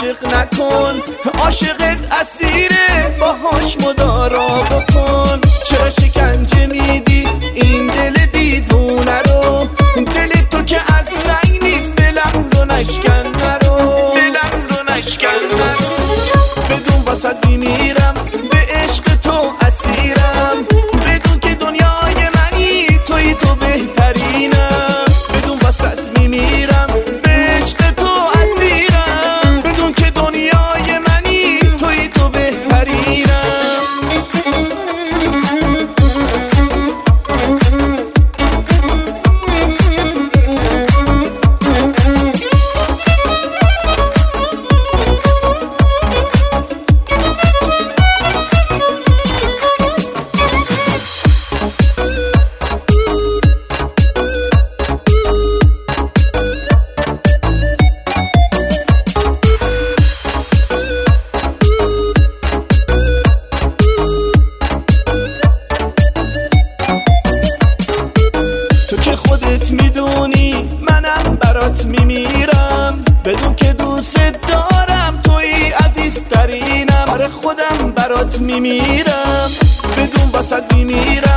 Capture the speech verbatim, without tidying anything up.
عاشق نکن، عاشقت اسیره باهاش مدارا بکن. چرا شکنجه میدی این دل دیوونه رو؟ دل تو که از سنگ نیست، دلم رو نشکن نرو، دلم رو نشکن نرو. بدون واسط میمیرم، به عشق تو اسیرم، بدون که دنیای منی توی تو بهترینم. بدون واسط میمیرم، به عشق تو اسیرم، بدون که دنیای منی توی تو بهترینم. خودت میدونی منم برات میمیرم، بدون که دوست دارم توی عزیزترینم. آره خودم برات میمیرم، بدون واسط میمیرم.